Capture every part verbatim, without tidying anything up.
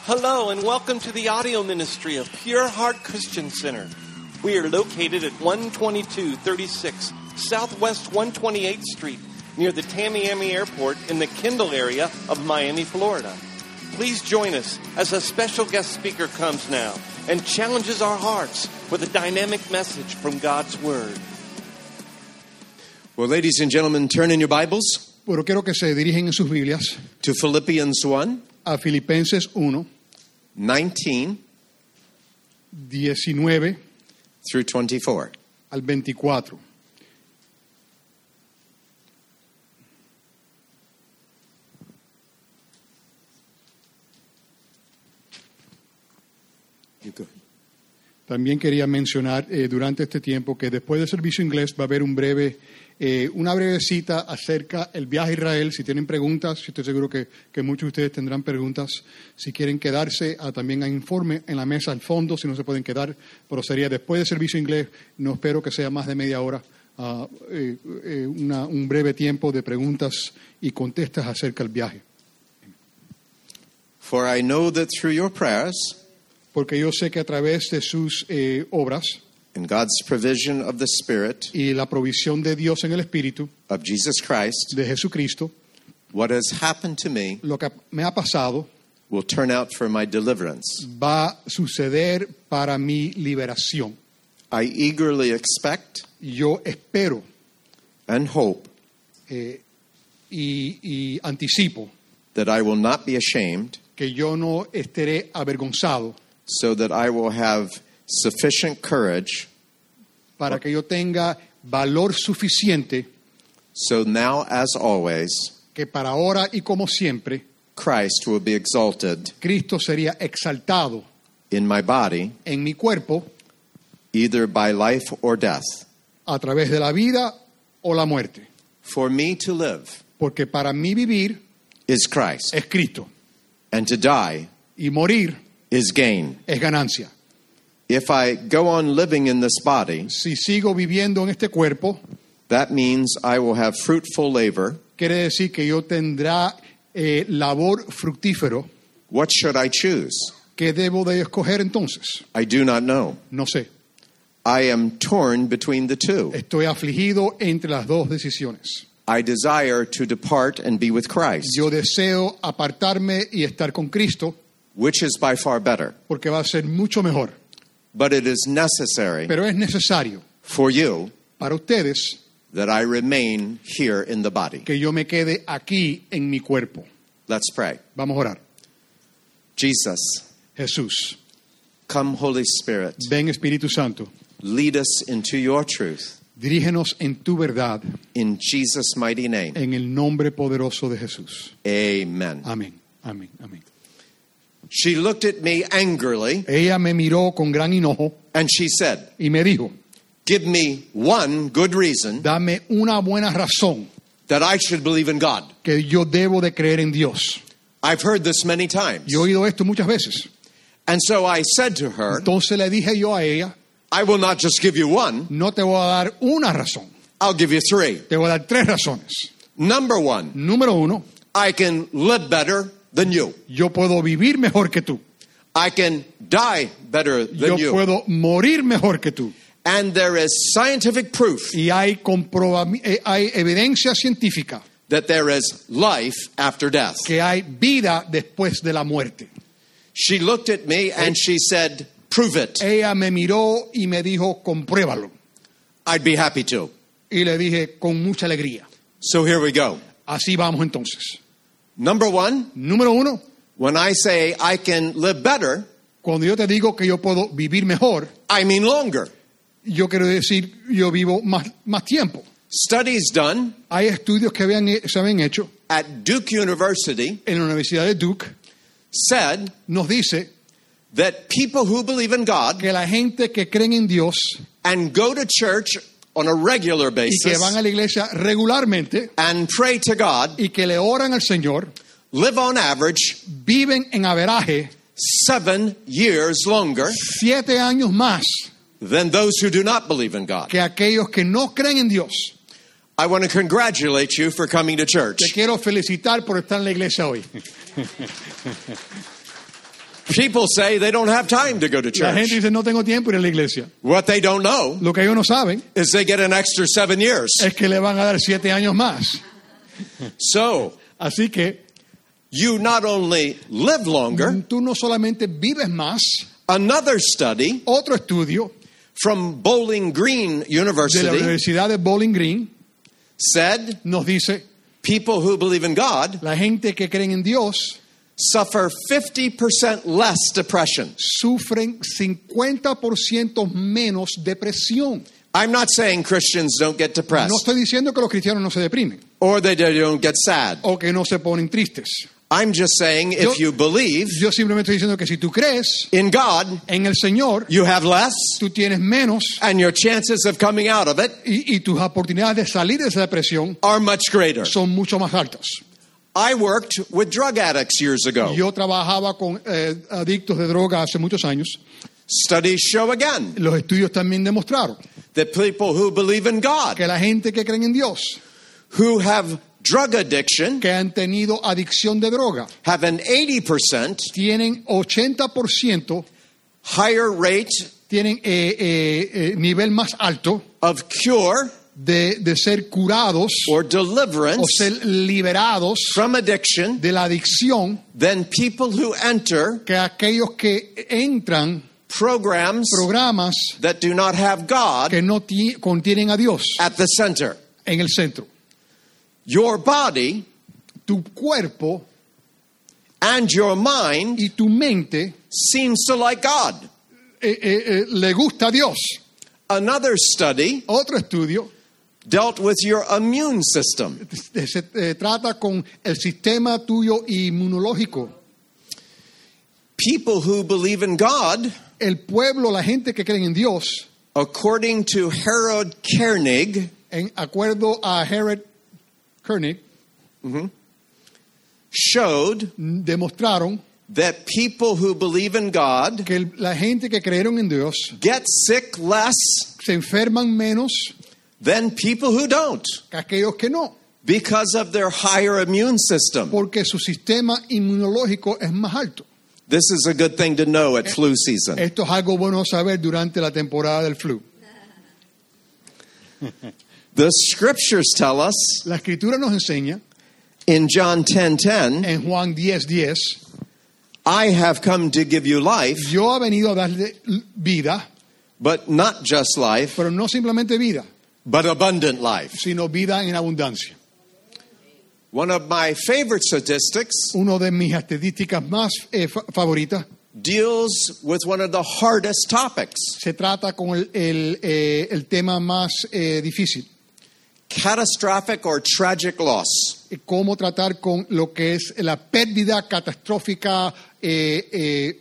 Hello and welcome to the audio ministry of Pure Heart Christian Center. We are located at one twenty-two thirty-six Southwest one twenty-eighth Street near the Tamiami Airport in the Kendall area of Miami, Florida. Please join us as a special guest speaker comes now and challenges our hearts with a dynamic message from God's Word. Well, ladies and gentlemen, turn in your Bibles. Bueno, quiero que se dirigen en sus Biblias to Philippians one, a Filipenses uno, nineteen diecinueve through twenty-four. al veinticuatro. También quería mencionar eh, durante este tiempo que después del servicio inglés va a haber un breve, eh, una breve cita acerca del viaje a Israel. Si tienen preguntas, estoy seguro que, que muchos de ustedes tendrán preguntas. Si quieren quedarse, ah, también hay informe en la mesa al fondo, si no se pueden quedar. Pero sería después del servicio inglés, no espero que sea más de media hora, uh, eh, eh, una, un breve tiempo de preguntas y contestas acerca del viaje. For I know that through your prayers, porque yo sé que a través de sus eh, obras and God's provision of the Spirit y la provisión de Dios en el Espíritu of Jesus Christ, de Jesucristo, what has happened to me lo que me ha pasado will turn out for my deliverance. va a suceder para mi liberación. I eagerly expect Yo espero and hope eh, y, y anticipo that I will not be ashamed, que yo no estaré avergonzado, so that I will have sufficient courage, para que yo tenga valor suficiente, so now as always que para ahora y como siempre Christ will be exalted Cristo sería exaltado in my body, en mi cuerpo, either by life or death. a través de la vida o la muerte. For me to live Porque para mí vivir is Christ, es Cristo and to die y morir is gain. es ganancia. If I go on living in this body, Si sigo viviendo en este cuerpo, that means I will have fruitful labor. quiere decir que yo tendrá eh, labor fructífero. What should I choose? ¿Qué debo de escoger entonces? I do not know. No sé. I am torn between the two. Estoy afligido entre las dos decisiones. I desire to depart and be with Christ, Yo deseo apartarme y estar con Cristo, which is by far better. porque va a ser mucho mejor. But it is necessary Pero es necesario for you para ustedes that I remain here in the body. que yo me quede aquí en mi cuerpo. Let's pray. Vamos a orar. Jesus, Jesús, come, Holy Spirit, ven Espíritu Santo, lead us into your truth. dirígenos en tu verdad, In Jesus' mighty name, en el nombre poderoso de Jesús. amen. Amén, amén, amén. She looked at me angrily Ella me miró con gran enojo and she said, y me dijo, give me one good reason dame una buena razón that I should believe in God. que yo debo de creer en Dios. I've heard this many times. Yo he oído esto muchas veces. And so I said to her, Entonces le dije yo a ella, I will not just give you one, no te voy a dar una razón, I'll give you three. te voy a dar tres razones. Number one, Número uno, I can live better than you. yo puedo vivir mejor que tú. I can die better Yo than you. puedo morir mejor que tú. And there is scientific proof Y hay, comproba- eh, hay evidencia científica that there is life after death. que hay vida después de la muerte. She looked at me and she said, prove it. Ella me miró y me dijo, compruébalo. I'd be happy to. Y le dije, con mucha alegría. So here we go. Así vamos entonces. Number one, Número uno, when I say I can live better, cuando yo te digo que yo puedo vivir mejor, I mean longer. yo quiero decir, yo vivo más, más tiempo. Studies done Hay estudios que habían, se habían hecho at Duke University en la Universidad de Duke, said nos dice that people who believe in God que la gente que creen en Dios and go to church on a regular y que basis van a la iglesia regularmente and pray to God y que le oran al Señor, live on average viven en averaje seven years longer siete años más than those who do not believe in God. que aquellos que no creen en Dios. I want to congratulate you for coming to church. Te quiero felicitar por estar en la iglesia hoy. People say they don't have time to go to La gente church. dice, no tengo tiempo de ir a la iglesia. What they don't know Lo que ellos no saben is they get an extra seven years. es que le van a dar siete años más. So Así que you not only live longer, tú no solamente vives más. another study Otro estudio from Bowling Green de la University Universidad de Bowling Green said nos dice, people who believe in God la gente que creen en Dios suffer fifty percent less depression. sufren cincuenta por ciento menos depresión. I'm not saying Christians don't get No depressed estoy diciendo que los cristianos no se deprimen or that they don't get sad. o que no se ponen tristes. I'm just saying Yo- if you believe Yo simplemente estoy diciendo que si tú crees in God, en el Señor, you have less tú tienes menos and your chances of coming out of it y, y tus oportunidades de salir de esa depresión are much greater. son mucho más altas. I worked with drug addicts years ago. Yo trabajaba con eh, adictos de droga hace muchos años. Studies show again Los estudios también demostraron that people who believe in God, que la gente que cree en Dios, who have drug addiction, que han tenido adicción de droga, have an eighty percent tienen ochenta por ciento, higher rate tienen eh, eh, eh, nivel más alto of cure de, de ser curados or o deliverance ser liberados from addiction de la adicción than people who enter que aquellos que entran programs programas that do not have God que no ti- contienen a Dios at the center. en el centro. Your body Tu cuerpo and your mind y tu mente seems to like God. eh, eh, eh, le gusta a Dios. Another study Otro estudio dealt with your immune system. eh, se eh, trata con el sistema tuyo inmunológico. People who believe in God, El pueblo, la gente que cree en Dios, according to Harold Koenig, en acuerdo a Harold Koenig, showed demostraron that people who believe in God que el- la gente que creyeron en Dios get sick less se enferman menos than people who don't que aquellos que no, because of their higher immune system. porque su sistema inmunológico es más alto. This is a good thing to know at flu season. Esto es algo bueno saber durante la temporada del flu. The scriptures tell us La escritura nos enseña in John ten ten, en Juan diez diez, I have come to give you life, yo he venido a darle vida, but not just life, pero no simplemente vida, but abundant life. sino vida en abundancia. One of my favorite statistics Una de mis estadísticas más eh, fa- favoritas deals with one of the hardest topics, se trata con el, el, eh, el tema más eh, difícil, catastrophic or tragic loss. eh, cómo tratar con lo que es la pérdida catastrófica. eh, eh,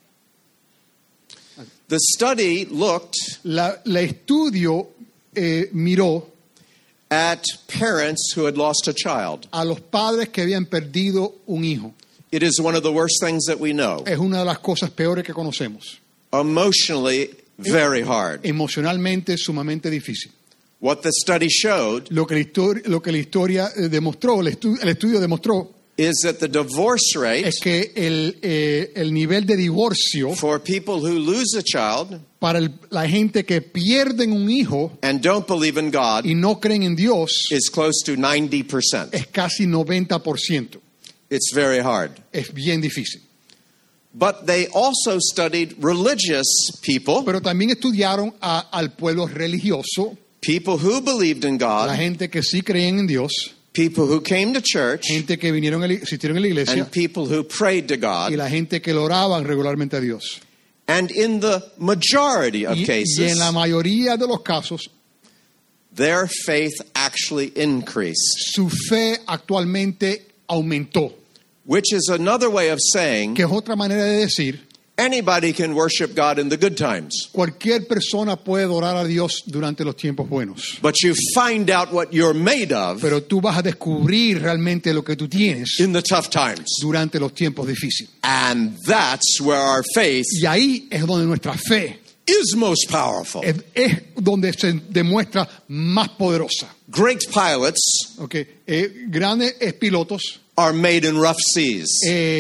The study looked la, la estudio eh, miró at parents who had lost a child. a los padres que habían perdido un hijo. It is one of the worst things that we know. Es una de las cosas peores que conocemos. Emotionally, very hard. Emocionalmente sumamente difícil. What the study showed Lo que la historia, lo que la historia eh, demostró, el, estu- el estudio demostró, is that the divorce rate es que el, eh, el nivel de divorcio for people who lose a child para el- la gente que pierden un hijo and don't believe in God y no creen en Dios is close to ninety percent. es casi noventa por ciento. It's very hard. Es bien difícil. But they also studied religious people, Pero también estudiaron a- al pueblo religioso, people who believed in la God, gente que sí creían en Dios, people who came to church, gente que vinieron, a la- asistieron a la iglesia and people who prayed to y God. la gente que lo oraban regularmente a Dios. And in the majority of Y, y en cases, la mayoría de los casos, their faith actually increased, su fe actualmente aumentó, which is another way of saying que es otra manera de decir, anybody can worship God in the good times. cualquier persona puede adorar a Dios durante los tiempos buenos. But you find out what you're made of Pero tú vas a descubrir realmente lo que tú tienes in the tough times. durante los tiempos difíciles. And that's where our faith Y ahí es donde nuestra fe is most powerful. es, es donde se demuestra más poderosa. Great pilots Okay. Eh, grandes eh, pilotos are made in rough seas. eh,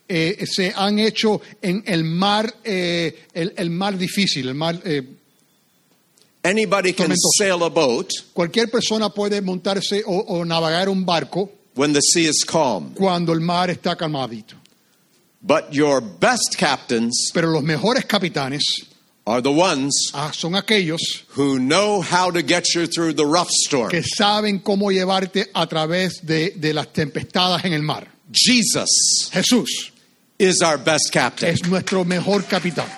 eh, se han hecho en el mar, eh, el, el mar difícil, el mar. Eh, Anybody can Tormentoso. sail a boat cualquier persona puede montarse o, o navegar un barco when the sea is calm. cuando el mar está calmadito. But your best captains Pero los mejores capitanes are the ones ah, son aquellos who know how to get you through the rough storm. que saben cómo llevarte a través de, de las tempestades en el mar. Jesus Jesús is our best captain. es nuestro mejor capitán.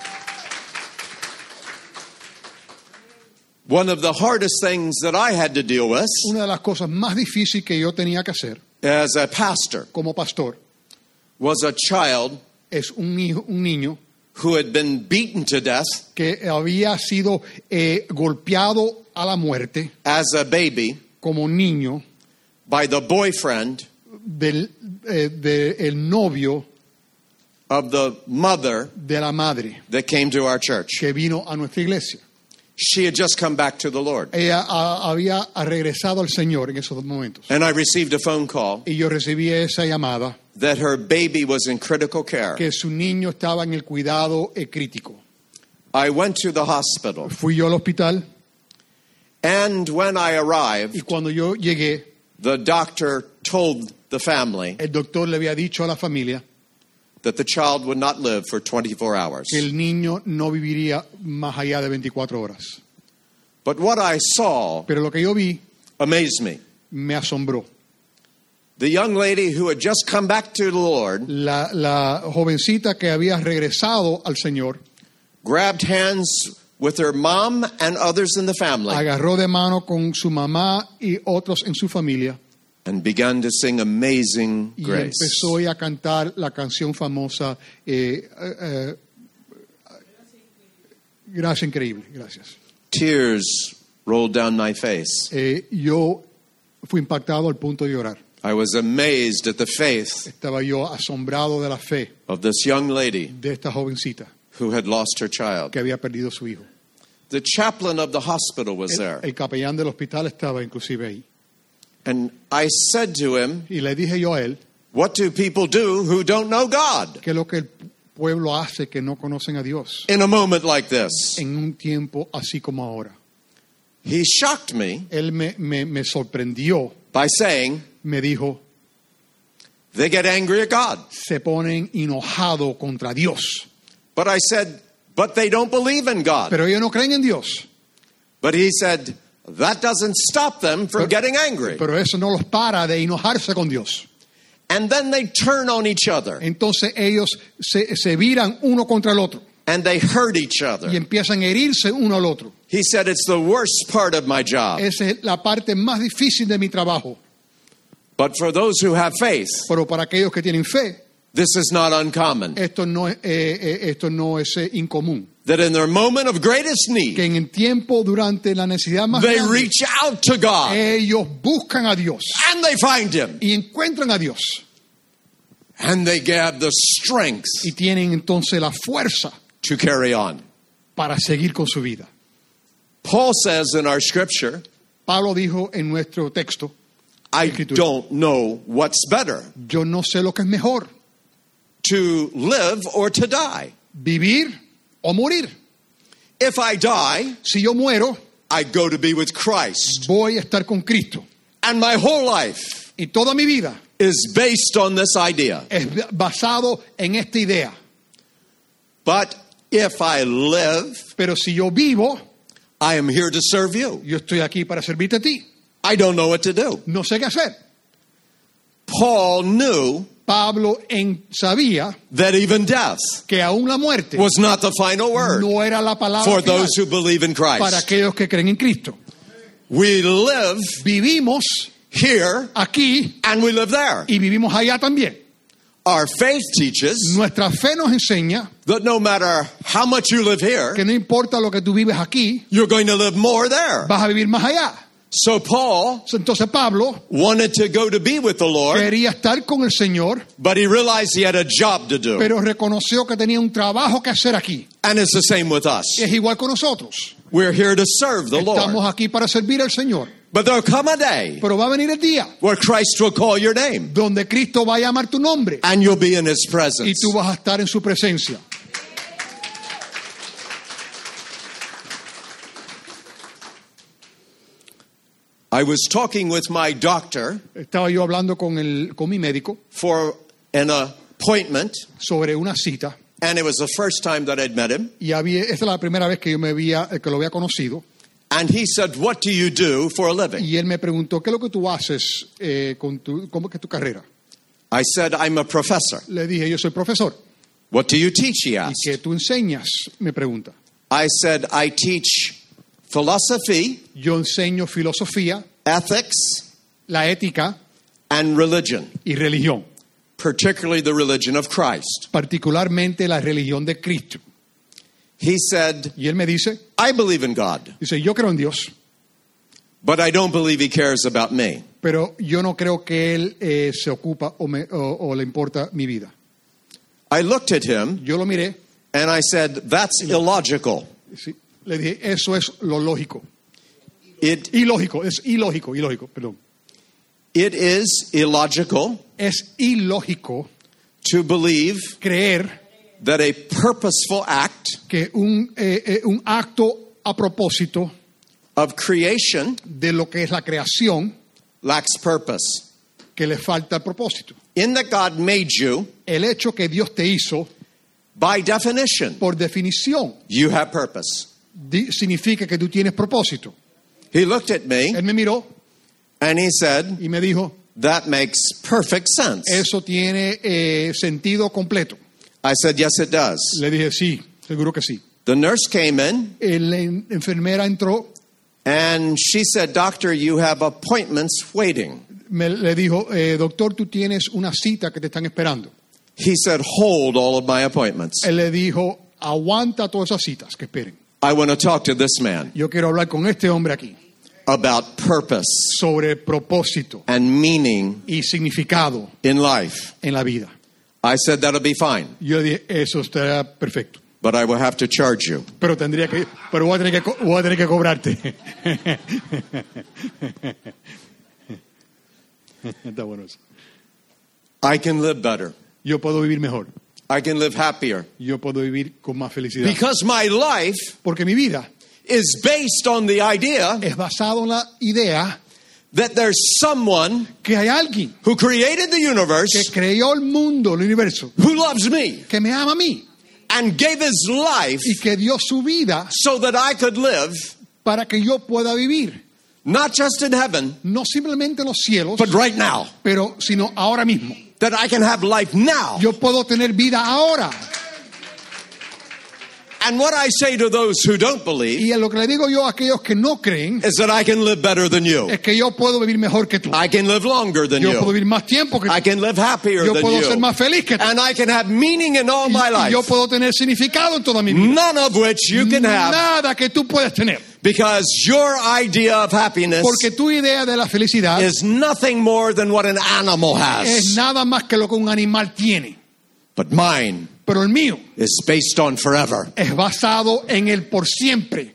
One of the hardest things that I had to deal with Una de las cosas más difíciles que yo tenía que hacer as a pastor como pastor was a child es un, hijo, un niño who had been beaten to death que había sido eh, golpeado a la muerte as a baby como niño by the boyfriend del eh, de el novio of the mother de la madre that came to our church. que vino a nuestra iglesia. She had just come back to the Lord. Ella a, había regresado al Señor en esos momentos. And I received a phone call Y yo recibí esa llamada that her baby was in critical care. que su niño estaba en el cuidado eh, crítico. I went to the hospital, Fui yo al hospital and when I y arrived, cuando yo llegué, the doctor told the family el doctor le había dicho a la familia that the child would not live for twenty-four hours. que el niño no viviría más allá de veinticuatro horas. But what I saw Pero lo que yo vi amazed me. me asombró. The young lady who had just come back to the Lord La, la jovencita que había regresado al Señor grabbed hands with her mom and others in the family agarró de mano con su mamá y otros en su familia and began to sing Amazing y Grace. empezó a cantar la canción famosa eh, eh, eh, Gracia Increíble. Gracias. Tears rolled down my face. Eh, yo fui impactado al punto de llorar. I was amazed at the faith Estaba yo asombrado de la fe of this young lady de esta jovencita who had lost her child. que había perdido su hijo. The chaplain of the hospital was El, there. el capellán del hospital estaba inclusive ahí. And I said to him, Y le dije yo a él, what do people do who don't know God ¿qué es lo que el pueblo hace que no conocen a Dios in a moment like this? en un tiempo así como ahora? He shocked me Él me, me, me sorprendió, by saying, me dijo, they get angry at God. se ponen enojados contra Dios. But I said, but they don't believe in God. Pero ellos no creen en Dios. But he said, that doesn't stop them from getting angry. Pero eso no los para de enojarse con Dios. And then they turn on each other Entonces ellos se, se viran uno contra el otro and they hurt each y other. empiezan a herirse uno al otro. He said, it's the worst part of my job. Esa es la parte más difícil de mi trabajo. But for those who have faith, Pero para aquellos que tienen fe, this is not uncommon. esto no es, eh, eh, esto no es eh, incomún. That in their moment of greatest Que need, en el tiempo, durante la necesidad más they grande, reach out to God ellos buscan a Dios and they find Him. y encuentran a Dios. And they have the strength Y tienen entonces la fuerza to carry on. para seguir con su vida. Paul says in our scripture, Pablo dijo en nuestro texto, I Escritura. don't know what's better, yo no sé lo que es mejor, to live or to die. vivir o morir. If I die, Si yo muero, I go to be with Christ. voy a estar con Cristo. And my whole life Y toda mi vida is based on this idea. es basado en esta idea. But if I live, Pero si yo vivo, I am here to serve you. yo estoy aquí para servirte a ti. I don't know what to do. No sé qué hacer. Paul knew Pablo en, sabía that even death que aún la muerte was not the final word no era la palabra for final those who believe in para Christ. aquellos que creen en Cristo. We live Vivimos here aquí and we live there. y vivimos allá también. Our faith teaches Nuestra fe nos enseña that no matter how much you live here, que no importa lo que tú vives aquí, you're going to live more there. vas a vivir más allá. So Paul Entonces Pablo wanted to go to be with the Lord, quería estar con el Señor, but he realized he had a job to do. pero reconoció que tenía un trabajo que hacer aquí. And it's the same with us. Es igual con nosotros. We're here to serve the Estamos Lord. aquí para servir al Señor. But there'll come a day Pero va a venir el día where Christ will call your name donde Cristo va a llamar tu nombre and you'll be in his y presence. tú vas a estar en su presencia. I was talking with my doctor Estaba yo hablando con, el, con mi médico for an appointment, sobre una cita and it was the first time that I'd met him. y había, esta es la primera vez que yo me había, que lo había conocido. And he said, "What do you do for a living?" Y él me preguntó, ¿qué es lo que tú haces eh, con tu, cómo que es tu carrera? I said, "I'm a professor." Le dije, yo soy profesor. "What do you teach?" he ¿Y asked. qué tú enseñas? Me pregunta. I said, "I teach philosophy, Yo enseño filosofía, ethics, la ética and religion, y religión, particularly the religion of Christ." particularmente la religión de Cristo. He said, Y él me dice, "I believe in God, dice, yo creo en Dios, but I don't believe he cares about me." pero yo no creo que él eh, se ocupa o, me, o, o le importa mi vida. I looked at him Yo lo miré, and I said, "That's illogical. sí, le dije, eso es lo lógico. It, Ilógico, es ilógico, ilógico, perdón. it is illogical Es ilógico to believe creer that a purposeful act que un, eh, eh, un acto a propósito of creation de lo que es la creación lacks purpose. que le falta el propósito. In that God made you, El hecho que Dios te hizo, by definition, por definición, you have purpose. di- significa que tú tienes propósito. He looked at me Él me miró and he said, y me dijo, "That makes perfect sense." eso tiene eh, sentido completo. I said, "Yes, it does." Le dije, sí, seguro que sí. The nurse came in El- La en- enfermera entró, and she said, "Doctor, you have appointments waiting." me, le dijo, eh, doctor, tú tienes una cita que te están esperando. He said, "Hold all of my appointments. Él le dijo, aguanta todas esas citas que esperen. I want to talk to this man Yo quiero hablar con este hombre aquí about purpose sobre propósito and meaning y significado in life." en la vida. I said, "That'll be fine, Yo dije, eso estará perfecto. but I will have to charge you." Pero tendría que, pero voy a tener que, co- voy a tener que cobrarte. Está bueno eso. I can live better. Yo puedo vivir mejor. I can live happier. Yo puedo vivir con más felicidad. Because my life Porque mi vida is based on the idea es basado en la idea that there's someone que hay alguien who created the que universe creó el mundo, el universo, who loves me que me ama a mí and gave his life y que dio su vida so that I could live para que yo pueda vivir, not just in heaven, no simplemente en los cielos, but right now. pero sino ahora mismo. That I can have life now. Yo puedo tener vida ahora. And what I say to those who don't believe Y lo que le digo yo a aquellos que no creen is that I can live better than you. es que yo puedo vivir mejor que tú. I can live longer than Yo puedo you. vivir más tiempo que I tú. can live happier Yo than puedo ser you. más feliz que tú. And I can have meaning in all my Y, y yo life. puedo tener significado en toda mi vida. None of which you can have Nada que tú puedes tener. because your idea of happiness Porque tu idea de la felicidad is nothing more than what an animal es has. nada más que lo que un animal tiene. But mine Pero el mío is based on forever. es basado en el por siempre.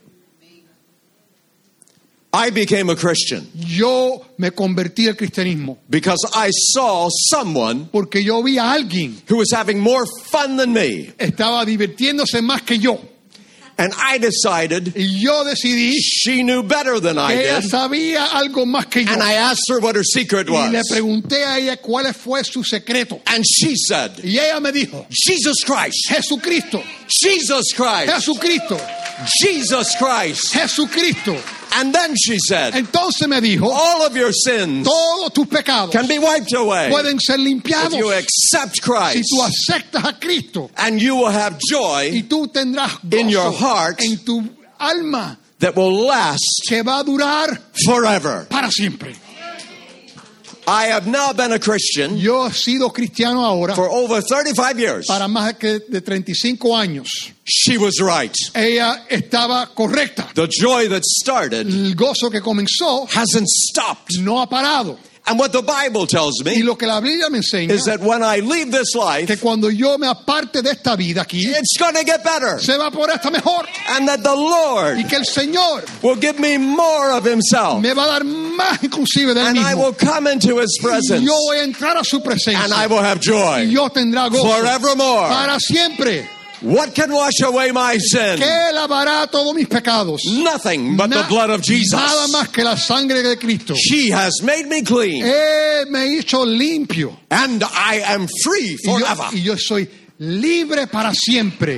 I became a Christian Yo me convertí al cristianismo because I saw someone porque yo vi a alguien who was having more fun than me. estaba divirtiéndose más que yo. And I decided Y yo decidí she knew better than I que ella did. sabía algo más que yo. And I asked her what her secret Y le was. pregunté a ella cuál fue su secreto. And she said, Y ella me dijo, Jesus Christ, Jesucristo, Jesus Christ, Jesucristo, Jesus Christ. Jesucristo. And then she said, Entonces me dijo, all of your sins todos tus pecados can be wiped away pueden ser if limpiados you accept si Christ. tú aceptas a Cristo. And you will have Y joy tú tendrás in your gozo heart en tu alma that will last que va a durar forever. para siempre. I have now been a Christian Yo he sido cristiano ahora for over thirty-five years. para más que de treinta y cinco años. She was right. Ella estaba correcta. The joy that started El gozo que comenzó hasn't stopped. no ha parado. And what the Bible tells Y me lo que la Biblia me enseña is that when I leave this que life, cuando yo me aparte de esta vida aquí, it's going to get better. se va por esta mejor. And that the Lord Y que el Señor will give me more of himself. me va a dar más inclusive del And I mismo. will come into his Y presence. yo voy a entrar a su presencia. And I will have Y joy yo tendrá gozo forevermore. para siempre. What can wash away my sin? ¿Qué lavará todos mis pecados? Nothing but the Na- blood of Jesus. Nada más que la sangre de Cristo. He has made me clean. Él me hizo limpio. And I am free Y yo, forever. y yo soy libre para siempre.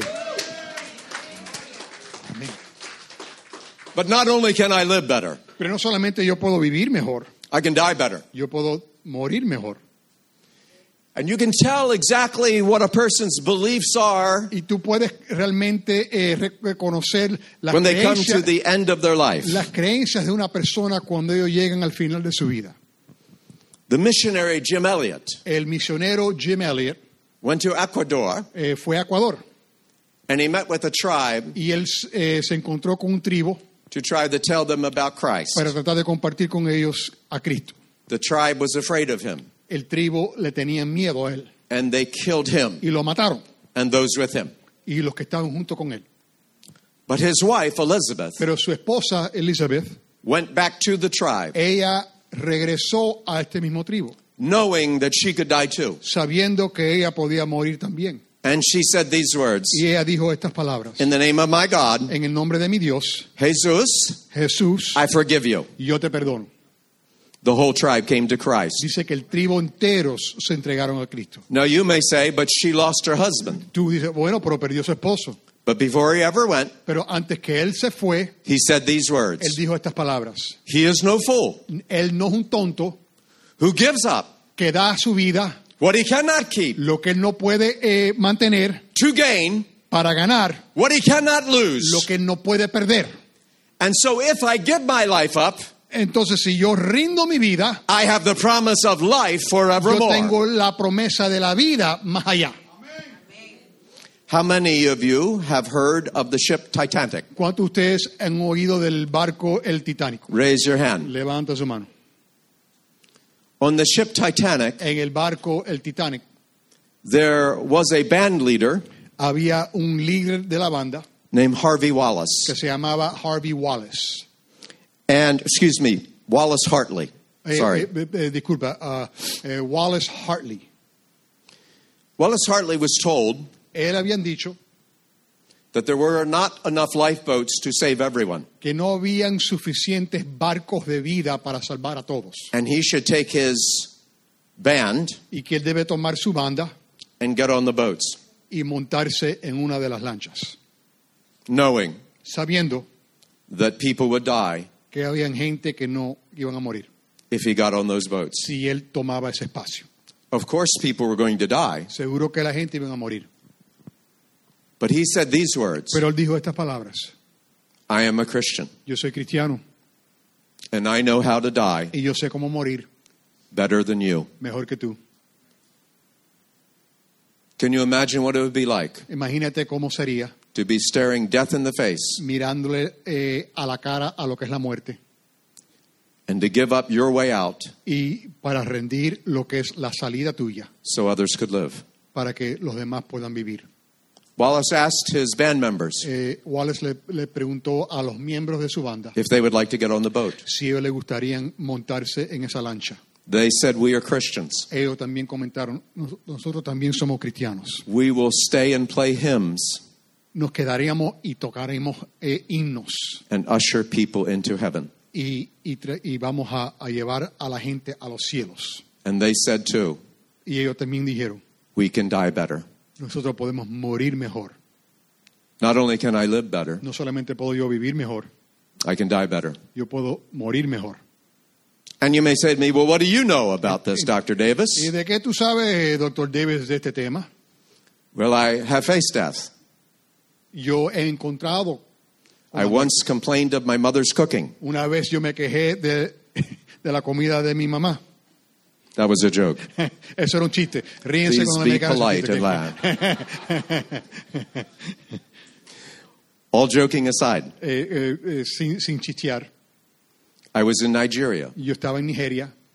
But not only can I live better, Pero no solamente yo puedo vivir mejor, I can die better. yo puedo morir mejor. And you can tell exactly what a person's beliefs are Y tú puedes realmente eh, re- reconocer las when they come to creencias, the end of their life. las creencias de una persona cuando ellos llegan al final de su vida. The missionary Jim Elliot El misionero Jim Elliot went to Ecuador eh, fue a Ecuador and he met with a tribe y él eh, se encontró con un tribu to try to tell them about Christ. para tratar de compartir con ellos a Cristo. The tribe was afraid of him El tribu le tenían miedo a él and they killed him y lo mataron and those with him. y los que estaban junto con él. But his wife, Elizabeth, Pero su esposa Elizabeth, went back to the tribe ella regresó a este mismo tribu knowing that she could die too. sabiendo que ella podía morir también. And she said these words, Y ella dijo estas palabras: in the name of my God, en el nombre de mi Dios, Jesus, Jesús, I forgive you. yo te perdono. The whole tribe came to Christ. Dice que el tribu enteros se entregaron a Cristo. Now you may say, but she lost her husband. Tú dices, bueno, pero perdió su esposo. But before he ever went, Pero antes que él se fue, he said these él words, dijo estas palabras: he is no fool él no es un tonto who gives up que da su vida, what he cannot keep lo que él no puede eh, mantener, to gain para ganar what he cannot lose. lo que él no puede perder. And so if I give my life up, Entonces, si yo rindo mi vida, I have the promise of life yo forevermore. tengo la promesa de la vida más allá. How many of you have heard of the ship Titanic? ¿Cuántos de ustedes han oído del barco El Titánico? Raise your hand. Levanta su mano. On the ship Titanic, En el barco El Titanic there was a band leader había un líder de la banda named Harvey Wallace. que se llamaba Harvey Wallace. And, excuse me, Wallace Hartley. Eh, Sorry. eh, eh, disculpa, uh, eh, Wallace Hartley. Wallace Hartley was told Él habían dicho that there were not enough lifeboats to save everyone. que no habían suficientes barcos de vida para salvar a todos And he should take his band y que él debe tomar su banda and get on the boats, y montarse en una de las lanchas, knowing sabiendo that people would die que habían gente que no iban a morir if he got on those boats. si él tomaba ese espacio. Of course, people were going to die, Seguro que la gente iba a morir. but he said these words, Pero él dijo estas palabras: I am a Christian, yo soy cristiano and I know how to die y yo sé cómo morir better than you. mejor que tú. Can you imagine what it would be like Imagínate cómo sería to be staring death in the face mirándole eh, a la cara a lo que es la muerte and to give up your way out y para rendir lo que es la salida tuya so others could live? para que los demás puedan vivir? Wallace asked his band members Eh, Wallace le, le preguntó a los miembros de su banda if they would like to get on the boat. si ellos le gustarían montarse en esa lancha. They said, we are Christians. Ellos también comentaron: "Nos- nosotros también somos cristianos. We will stay and play hymns Nos quedaríamos y tocaremos eh, himnos and usher people into heaven. y, y, tra- y vamos a, a llevar a la gente a los cielos." And they said too, Y ellos también dijeron: we can die better. nosotros podemos morir mejor. Not only can I live better, No solamente puedo yo vivir mejor, I can die better. yo puedo morir mejor. And you may say to me, well, what do you know about this, Doctor ¿Y Davis? de qué tú sabes, doctor Davis, de este tema? Well, I have faced death. Yo he encontrado, I once complained of my mother's cooking. una vez yo me quejé de, de la comida de mi mamá. That was a joke. Eso era un chiste. Ríense Please cuando be me cae ese polite chiste. and All joking aside, Eh, eh, eh, sin, sin chistear. I was in Nigeria Yo estaba en Nigeria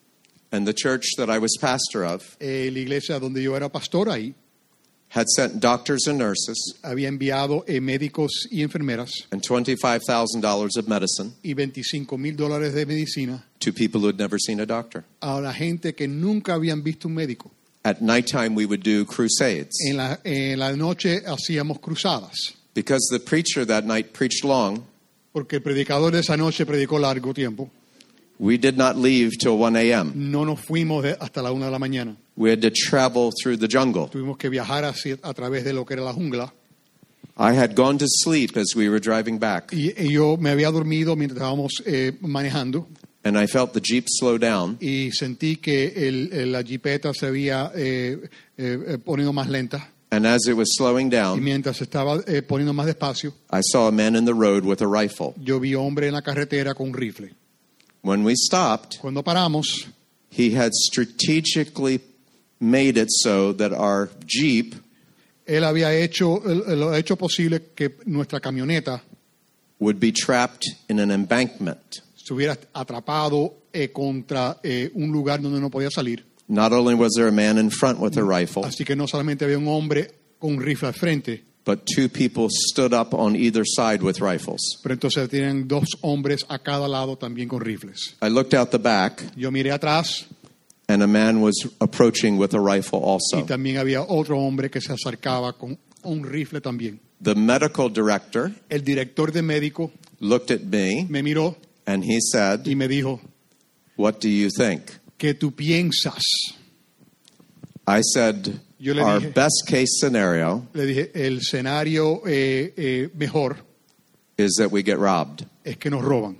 And the church that I was pastor of Eh, la iglesia donde yo era pastor ahí had sent doctors and nurses había enviado eh, médicos y enfermeras and twenty-five thousand dollars of medicine y veinticinco mil dólares de medicina to people who had never seen a doctor. a la gente que nunca habían visto un médico. At nighttime, we would do crusades. En la, en la noche hacíamos cruzadas, Because the preacher that night preached long, porque el predicador de esa noche predicó largo tiempo. we did not leave till one a.m. No nos fuimos de- hasta la una de la mañana. We had to travel through the jungle. Tuvimos que viajar hacia- a través de lo que era la jungla. I had gone to sleep as we were driving back, Y, y yo me había dormido mientras estábamos eh, manejando and I felt the Jeep slow down, y sentí que el- el- la jipeta se había eh, eh, eh, poniendo más lenta. and as it was slowing Y down, mientras se estaba eh, poniendo más despacio, I saw a man in the road with a rifle. yo vi hombre en la carretera con un rifle. When we stopped, Cuando paramos, he had strategically made it so that our Jeep él había hecho él- lo ha hecho posible que nuestra camioneta would be trapped in an embankment. se hubiera atrapado eh, contra eh, un lugar donde no podía salir. Not only was there a man in front with a rifle, Así que no solamente había un hombre con un rifle al frente, but two people stood up on either side with rifles. pero entonces tienen dos hombres a cada lado también con rifles. I looked out the back, Yo miré atrás and a man was approaching with a rifle y also. también había otro hombre que se acercaba con un rifle también. The medical director El director de médico looked at me, me miró and he said, y me dijo, "What do you think?" ¿qué tú piensas? I said, Yo le "Our dije- best case scenario Le dije, el escenario eh, eh, mejor is that we get robbed." es que nos roban.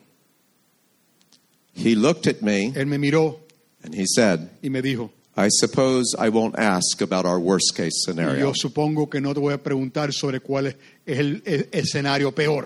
He looked at me, Él me miró and he said, y me dijo, "I suppose I won't ask about our worst case scenario." yo supongo que no te voy a preguntar sobre cuál es el, el escenario peor.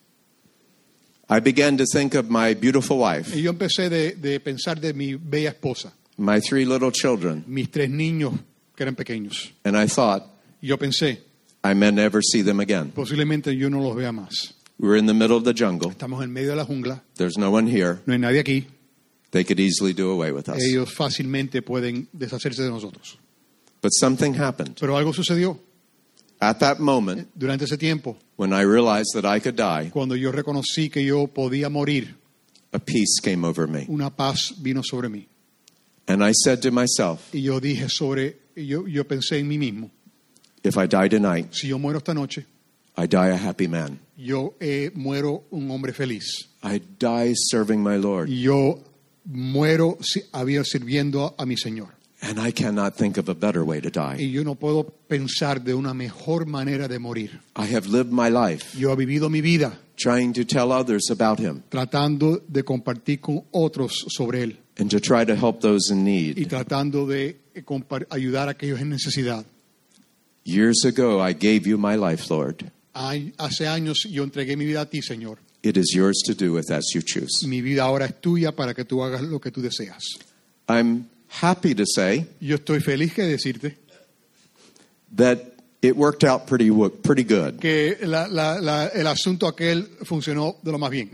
I began to think of my beautiful wife, Y yo empecé de, de pensar de mi bella esposa, my three little children, mis tres niños que eran pequeños. and I thought, Y yo pensé, I may never see them again. posiblemente yo no los vea más. We were in the middle of the jungle. Estamos en medio de la jungla, There's no one here. no hay nadie aquí. They could easily do away with us. Ellos fácilmente pueden deshacerse de nosotros. But something happened. Pero algo sucedió At that moment, durante ese tiempo, when I realized that I could die, cuando yo reconocí que yo podía morir, a peace came over me. una paz vino sobre mí. And I said to myself, Y yo dije sobre, y yo, yo pensé en mí mismo, if I die tonight, si yo muero esta noche, I die a happy man. yo eh, muero un hombre feliz. I die serving my Lord. Y yo muero si- había sirviendo a, a mi Señor. And I cannot think of a better way to die. Y yo no puedo pensar de una mejor manera de morir. I have lived my life Yo he vivido mi vida trying to tell others about him tratando de compartir con otros sobre Él and to try to help those in y need. tratando de eh, compar- ayudar a aquellos en necesidad. Years ago, I gave you my life, Lord. Ay- Hace años yo entregué mi vida a ti, Señor. It is yours to do with as you choose. Mi vida ahora es tuya para que tú hagas lo que tú deseas. I'm happy to say Yo estoy feliz que decirte that it worked out pretty wo- pretty good. que la- la- la- el asunto aquel funcionó de lo más bien.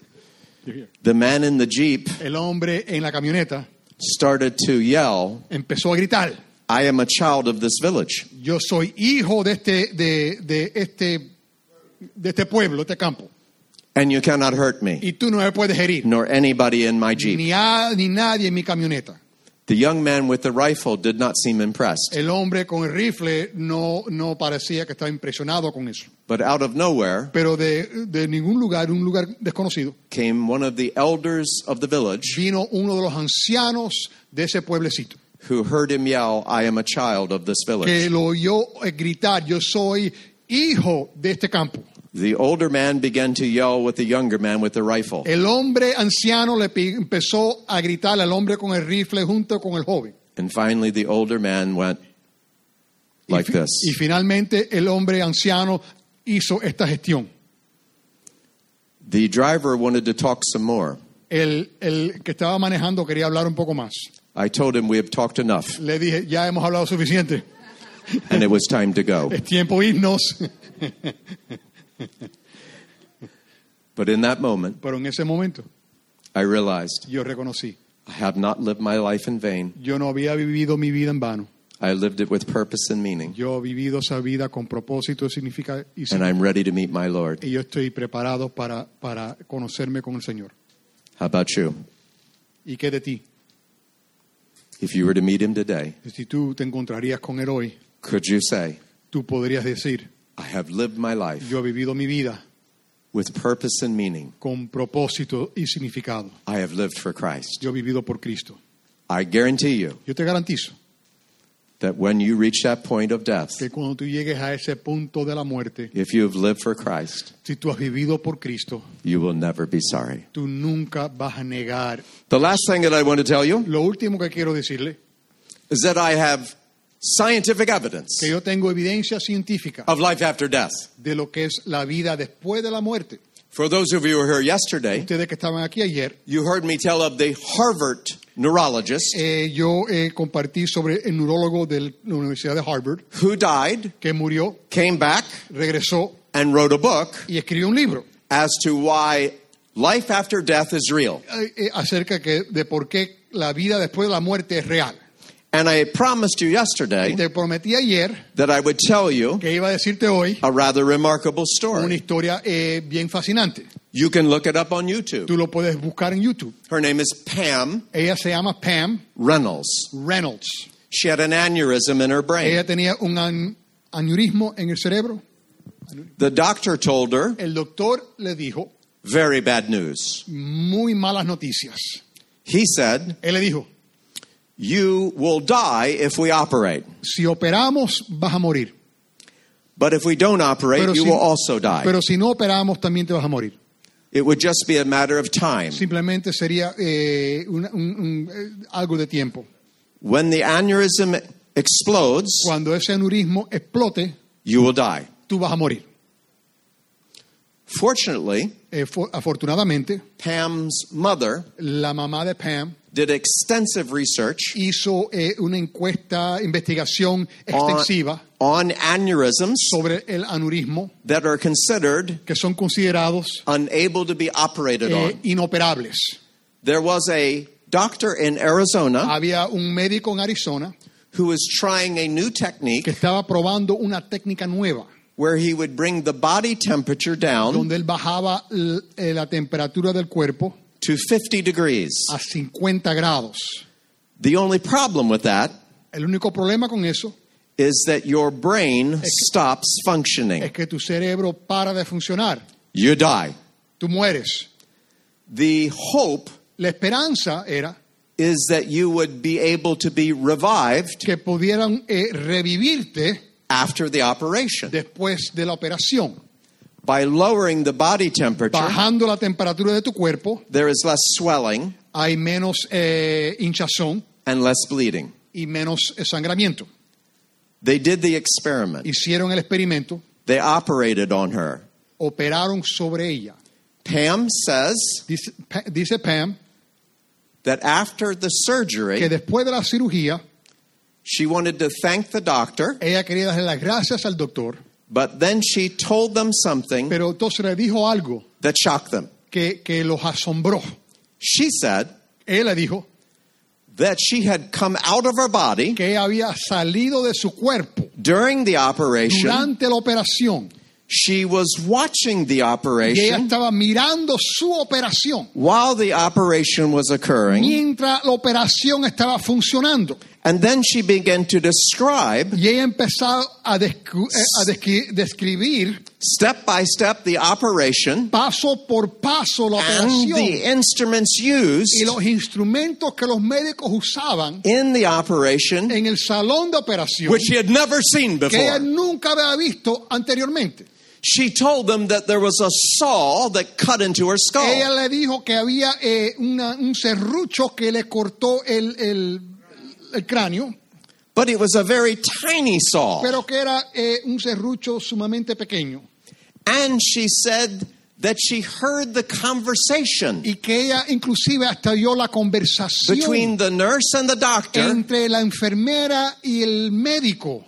The man in the Jeep El hombre en la camioneta started to yell, empezó a gritar, "I am a child of this village." yo soy hijo de este, de, de este, de este pueblo, de este campo, And you cannot hurt me, y tú no me puedes herir, nor anybody in my Jeep. ni, a, ni nadie en mi camioneta. The young man with the rifle did not seem impressed. El hombre con el rifle no, no parecía que estaba impresionado con eso. But out of nowhere Pero de, de ningún lugar, un lugar desconocido, came one of the elders of the village vino uno de los ancianos de ese pueblecito, who heard him yell, "I am a child of this que village." lo oyó gritar, yo soy hijo de este campo. The older man began to yell with the younger man with the rifle. El hombre anciano le pi- empezó a gritar al hombre con el rifle junto con el joven. And finally, the older man went Y like fi- this. Y finalmente el hombre anciano hizo esta gestión. The driver wanted to talk some more. El, el que estaba manejando quería hablar un poco más. I told him we have talked enough, Le dije, ya hemos hablado suficiente. and it was time to go. Es tiempo de irnos. But in that moment, Pero en ese momento I realized yo reconocí, I have not lived my life in vain. Yo no había vivido mi vida en vano. I lived it with purpose and meaning. Yo he vivido esa vida con propósito y significa- y And I'm ready to meet my Lord. y yo estoy preparado para, para conocerme con el Señor. How about you? ¿Y qué de ti? If you were to meet him today, Si tú te encontrarías con Él hoy, could you say, tú podrías decir, I have lived my life yo he vivido mi vida with purpose and meaning. con propósito y significado. I have lived for Christ. Yo he vivido por Cristo. I guarantee you Yo te garantizo that when you reach that point of death, que cuando tú llegues a ese punto de la muerte, if you have lived for Christ, si tú has vivido por Cristo, you will never be sorry. tú nunca vas a negar. The last thing that I want to tell you Lo último que quiero decirle is that I have scientific evidence que yo tengo evidencia científica of life after death. de lo que es la vida después de la muerte. For those of you who were here yesterday, Ustedes que estaban aquí ayer, you heard me tell of the Harvard neurologist eh, yo eh, compartí sobre el neurólogo de la Universidad de Harvard who died, que murió, came back, regresó and wrote a book y escribió un libro as to why life after death is real. eh, eh, acerca que, de por qué la vida después de la muerte es real. And I promised you Y yesterday te prometí ayer that I would tell you que iba a decirte hoy a rather remarkable una story. historia eh, bien fascinante. You can look it up on YouTube. Tú lo puedes buscar en YouTube. Her name is Pam Ella se llama Pam Reynolds. Reynolds. She had an aneurysm in her brain. Ella tenía un an- aneurismo en el cerebro. The doctor told her, El doctor le dijo, very bad news. muy malas noticias. He said, Él le dijo, you will die if we operate. si operamos vas a morir. But if we don't operate, Pero you si, will also die. pero si no operamos también te vas a morir. It would just be a matter of time. Simplemente sería eh, una- un- un- eh, algo de tiempo. When the aneurysm explodes, Cuando ese aneurismo explote, you will die. tú vas a morir. Fortunately, Eh, fo- afortunadamente, Pam's mother la mamá de Pam did extensive research hizo eh, una encuesta, investigación on, extensiva on aneurysms sobre el aneurismo that are considered que son considerados unable to be operated eh, on. inoperables. There was a doctor in Arizona Había un médico en Arizona who was trying a new technique que estaba probando una técnica nueva where he would bring the body temperature down donde él bajaba l- eh, la temperatura del cuerpo to fifty degrees. a cincuenta grados. The only problem with that El único problema con eso is that your brain stops es functioning. que tu cerebro para de funcionar. You die. Tú mueres. The hope La esperanza era is that you would be able to be revived que pudieran eh, revivirte after the operation. después de la operación. By lowering the body temperature, Bajando la temperatura de tu cuerpo, there is less swelling hay menos eh, hinchazón and less bleeding. y menos eh, sangramiento. They did the experiment. Hicieron el experimento, They operated on her. operaron sobre ella. Pam says Dice, Pa- dice Pam that after the que surgery, después de la cirugía, she wanted to thank the doctor, ella quería darle las gracias al doctor, but then she told them something pero entonces le dijo algo that shocked them. que, que los asombró. She said Él le dijo that she had come out of her body que ella había salido de su cuerpo during the operation. durante la operación She was watching the y ella operation estaba mirando su operación while the operation was occurring, mientras la operación estaba funcionando. and then she began to describe Y ella empezó a, descu- eh, a descri- describir step by step the operation paso por paso la and operación the instruments y used los instrumentos que los médicos usaban in the operation, en el salón de operación which she had never seen que ella before. nunca había visto anteriormente. She told them that there was a saw that cut into her skull. Ella le dijo que había eh, una- un serrucho que le cortó el, el- el cráneo, But it was a very tiny saw. pero que era eh, un serrucho sumamente pequeño. And she said that she heard the conversation Y que ella inclusive hasta oyó la conversación between the nurse and the doctor entre la enfermera y el médico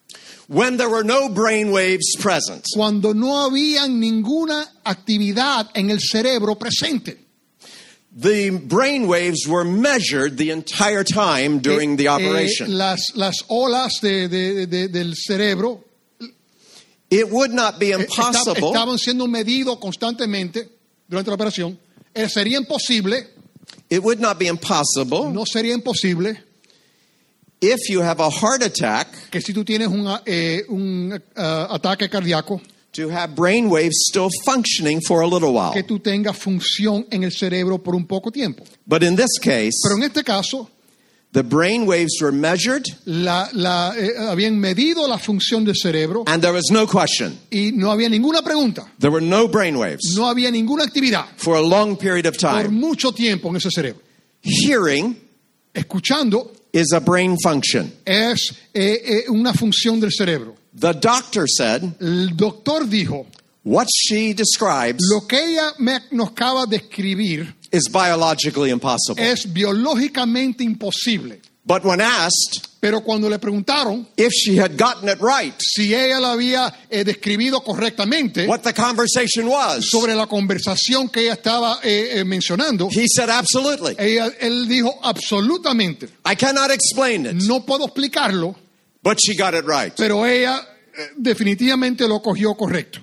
when there were no brain waves present. cuando no había ninguna actividad en el cerebro presente. The brain waves were measured the entire time during the Eh, operation. eh, las, las olas de- de- de- del cerebro It would not be eh, esta- impossible. estaban siendo medidos constantemente durante la operación. Eh, sería imposible, It would not be impossible no sería imposible if you have a heart attack que si tú tienes una, eh, un ah, ataque cardíaco, to have brain waves still functioning for a little while. que tú tengas función en el cerebro por un poco tiempo. But in this case, Pero en este caso, the brain waves were measured la, la, eh, habían medido la función del cerebro and there was no question. y no había ninguna pregunta, There were no brain waves no había ninguna actividad for a long period of por time. mucho tiempo en ese cerebro. Hearing Escuchando is a brain function. es eh, eh, una función del cerebro. The doctor said El doctor dijo, what she describes lo que ella me, nos acaba de escribir is biologically impossible. es biológicamente imposible. But when asked Pero cuando le preguntaron if she had gotten it right, si ella la había eh, describido correctamente what the conversation was, sobre la conversación que ella estaba eh, eh, mencionando, he said absolutely. ella, él dijo absolutamente. I cannot explain it, No puedo explicarlo, but she got it right. pero ella eh, definitivamente lo cogió correcto.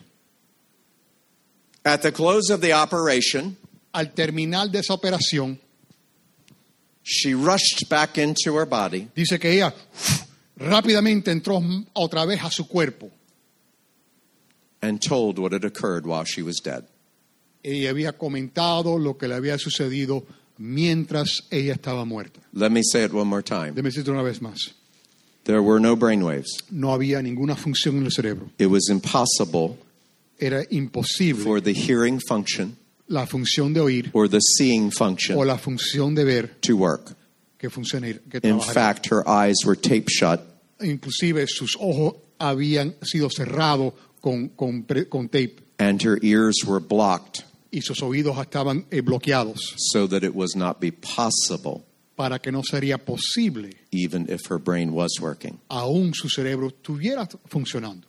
At the close of the operation, Al terminar de esa operación, she rushed back into her body dice que ella uf, rápidamente entró otra vez a su cuerpo. and told what had occurred while she was dead. Ella había comentado lo que le había sucedido mientras ella estaba muerta. Let me say it one more time. Déjeme decirte una vez más. There were no brainwaves. No había ninguna función en el cerebro. It was impossible Era imposible for the hearing function la función de oír or the seeing o function la función de ver to work. que funcione, que In trabajara. fact, her eyes were taped shut Inclusive sus ojos habían sido cerrados con, con, pre- con tape and her ears were blocked y sus oídos estaban eh, bloqueados so that it was not be possible para que no sería posible even if her brain was working. aún su cerebro estuviera funcionando.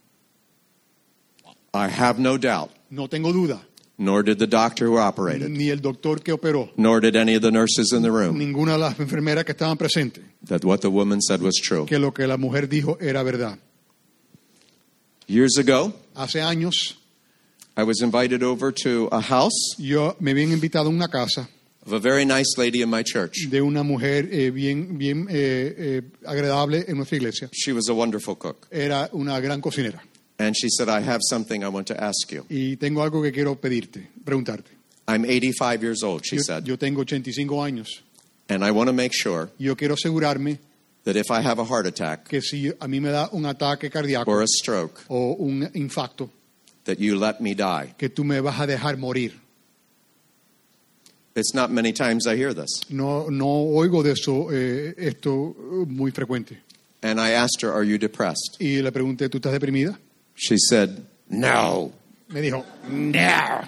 I have no doubt, No tengo duda, nor did the doctor who operated, ni el doctor que operó, nor did any of the nurses in the room, ninguna de las enfermeras que estaban presentes, that what the woman said was true. que lo que la mujer dijo era verdad. Years ago, Hace años I was invited over to a house yo me habían invitado a una casa of a very nice lady in my church. de una mujer eh, bien, bien eh, eh, agradable en nuestra iglesia. She was a wonderful cook. Era una gran cocinera. And she said, I have something I want to ask you. Y tengo algo que quiero pedirte, preguntarte. I'm eighty-five years old, she Yo, said, yo tengo ochenta y cinco años and I want to make sure y yo quiero asegurarme that if I have a heart attack que si a mí me da un ataque cardíaco or a stroke, o un infarto, that you let me die. que tú me vas a dejar morir. It's not many times I hear this. No, no oigo de eso, eh, esto eh, muy frecuente. And I asked her, are you depressed? Y le pregunté, ¿tú estás deprimida? She said, no. Me dijo, no.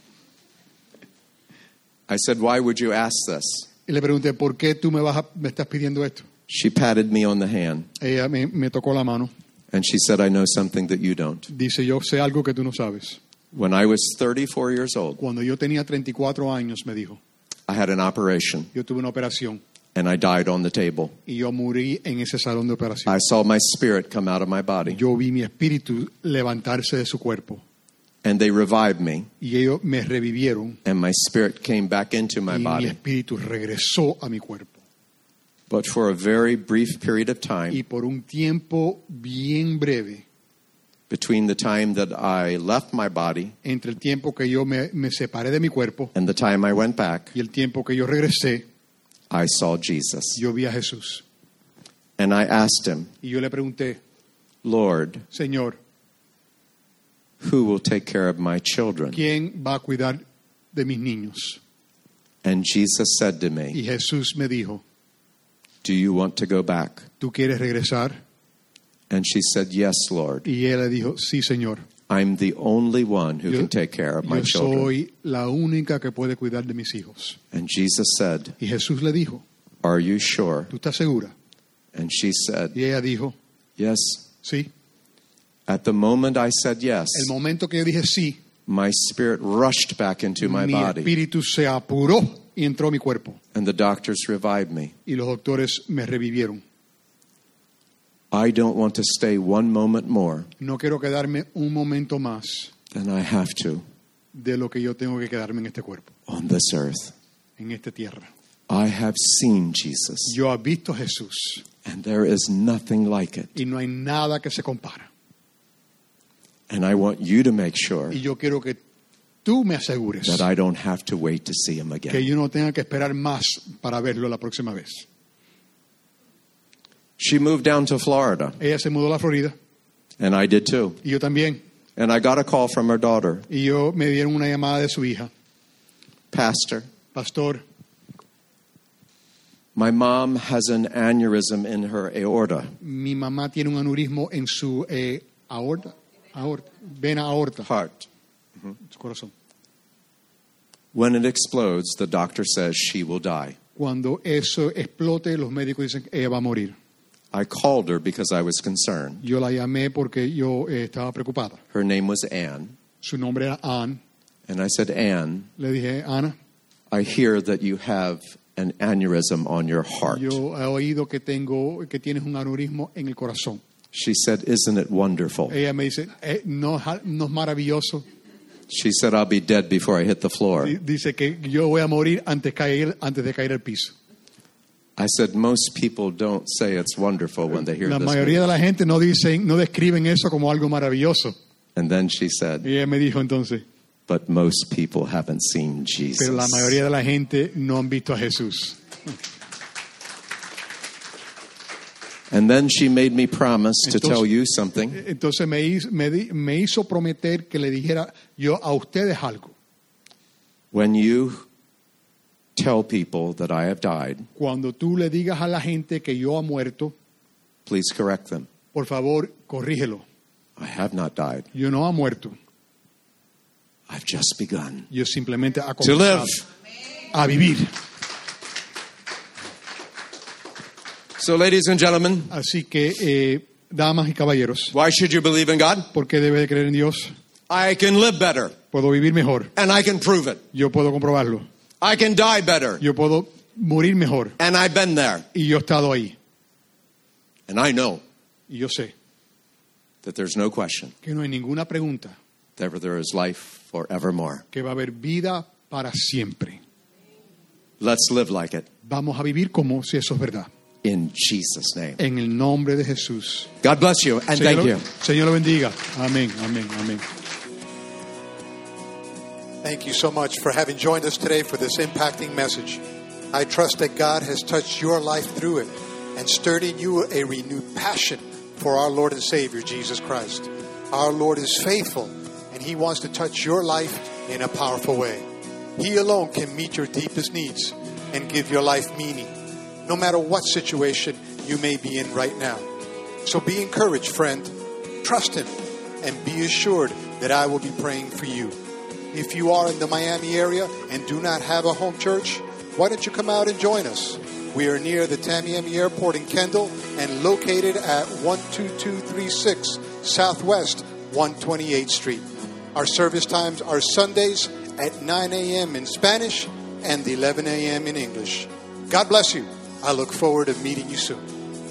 I said, why would you ask this? Y le pregunté, ¿por qué tú me, vas a- me estás pidiendo esto? She patted me on the hand Ella me, me tocó la mano. and she said, I know something that you don't. Dice, yo sé algo que tú no sabes. When I was thirty-four years old, Cuando yo tenía treinta y cuatro años, me dijo, I had an operation yo tuve una operación and I died on the table. y yo morí en ese salón de operación. I saw my spirit come out of my body Yo vi mi espíritu levantarse de su cuerpo and they revived me y ellos me revivieron and my spirit came back into my y mi body. espíritu regresó a mi cuerpo. But for a very brief period of Y time, por un tiempo bien breve, between the time that I left my body entre el tiempo que yo me, me separé de mi cuerpo and the time I went back, y el tiempo que yo regresé, I saw Jesus. yo vi a Jesús. And I asked him, Y yo le pregunté, Lord, Señor, who will take care of my children? ¿quién va a cuidar de mis niños? And Jesus said to Y me, Jesús me dijo, do you want to go back? ¿tú quieres regresar? And she said, yes, Lord. Y él le dijo, sí, Señor. I'm the only one who Yo- can take care of my Yo children. soy la única que puede cuidar de mis hijos. And Jesus said, Y Jesús le dijo, are you sure? ¿tú estás segura? And she said, Y ella dijo, yes. sí. At the moment I said yes, El momento que yo dije sí, my spirit rushed back into my mi body. espíritu se apuró y entró a mi cuerpo. And the doctors revived me. Y los doctores me revivieron. I don't want to stay one moment more No quiero quedarme un momento más than I have to de lo que yo tengo que quedarme en este cuerpo, on this earth. en esta tierra. I have seen Jesus, Yo he visto a Jesús and there is nothing like it. y no hay nada que se compara. And I want you to make sure Y yo quiero que tú me asegures that I don't have to wait to see him que again. yo no tenga que esperar más para verlo la próxima vez. She moved down to Florida, Ella se mudó a la Florida and I did too. y yo también. And I got a call from her daughter. Y yo me dieron una llamada de su hija. Pastor, Pastor, my mom has an aneurysm in her aorta. mi mamá tiene un aneurismo en su eh, aorta, aorta, vena aorta, Heart. su corazón. When it explodes, the doctor says she will die. Cuando eso explote, los médicos dicen que ella va a morir. I called her because I was concerned. Yo la llamé porque yo eh, estaba preocupada. Her name was Anne. Su nombre era Ann. And I said, Anne, Le dije, Ana, I hear that you have an aneurysm on your heart. yo he oído que tengo, que tienes un aneurismo en el corazón. She said, isn't it wonderful? Ella me dice, eh, no, no es maravilloso. She said, I'll be dead before I hit the floor. Di- Dice que yo voy a morir antes, caer, antes de caer al piso. I said, most people don't say it's wonderful when they hear La this mayoría de news. la gente no dicen, no describen eso como algo maravilloso. And then she said, Y ella me dijo entonces, but most people haven't seen Jesus. pero la mayoría de la gente no han visto a Jesús. And then she made me promise to Entonces- tell you something. Entonces me hizo, me, di- me hizo prometer que le dijera yo a ustedes algo. When you tell people that I have died, Cuando tú le digas a la gente que yo he muerto, please correct them. por favor, corrígelo. I have not died. Yo no he muerto. I've just begun Yo simplemente he to live. comenzado a vivir. So, ladies and gentlemen, Así que, eh, damas y caballeros, why should you believe in God? ¿por qué debe de creer en Dios? I can live better, Puedo vivir mejor. and I can prove it. Yo puedo comprobarlo. I can die better, Yo puedo morir mejor. and I've been there. Y yo he estado ahí. And I know Y yo sé that there's no question que no hay ninguna pregunta that there is life forevermore. que va a haber vida para siempre. Let's live like it Vamos a vivir como si eso es verdad. in Jesus' name. En el nombre de Jesús. God bless you, and thank Señor, you. Señor lo bendiga. Amén, amén, amén. Thank you so much for having joined us today for this impacting message. I trust that God has touched your life through it and stirred in you a renewed passion for our Lord and Savior, Jesus Christ. Our Lord is faithful, and He wants to touch your life in a powerful way. He alone can meet your deepest needs and give your life meaning, no matter what situation you may be in right now. So be encouraged, friend. Trust Him and be assured that I will be praying for you. If you are in the Miami area and do not have a home church, why don't you come out and join us? We are near the Tamiami Airport in Kendall and located at one two two three six Southwest one hundred twenty-eighth Street. Our service times are Sundays at nine a.m. in Spanish and eleven a.m. in English. God bless you. I look forward to meeting you soon.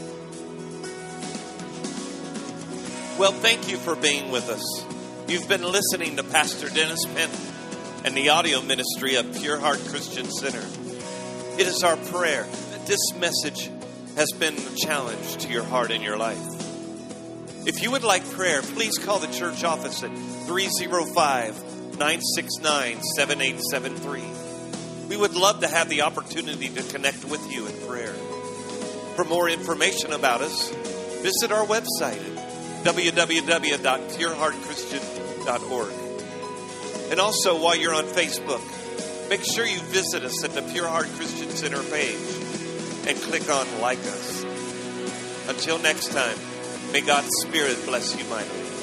Well, thank you for being with us. You've been listening to Pastor Dennis Penn and the audio ministry of Pure Heart Christian Center. It is our prayer that this message has been a challenge to your heart and your life. If you would like prayer, please call the church office at three oh five, nine six nine, seven eight seven three. We would love to have the opportunity to connect with you in prayer. For more information about us, visit our website at w w w dot pure heart christian dot org. And also, while you're on Facebook, make sure you visit us at the Pure Heart Christian Center page and click on Like Us. Until next time, may God's Spirit bless you mightily.